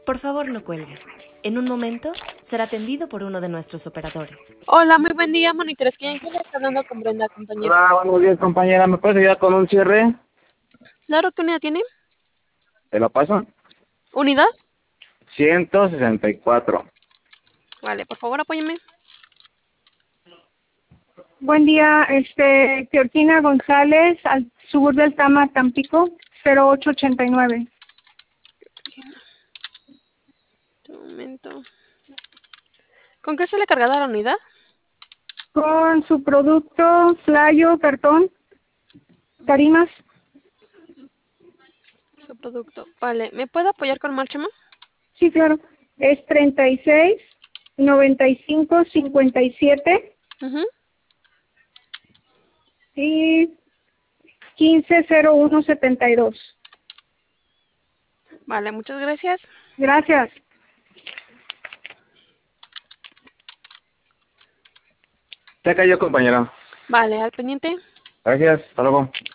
Por favor, no cuelgue. En un momento será atendido por uno de nuestros operadores. Hola, muy buen día, monitores. ¿Quién le está hablando con Brenda, compañera? Hola, buenos días, compañera. ¿Me puedes ayudar con un cierre? Claro, ¿qué unidad tiene? ¿Te lo paso? ¿Unidad? 164. Vale, por favor, apóyeme. Buen día, Teortina González, al sur del Tama, Tampico, 0889. Un momento. ¿Con qué suele cargada la unidad? Con su producto Flayo, cartón, tarimas. Su producto. Vale, ¿me puede apoyar con Marchama? Sí, claro. Es 36 95 57 Uh y 15 01 72. Vale, muchas gracias. Gracias. Te cayó, compañera. Vale, al pendiente. Gracias. Hasta luego.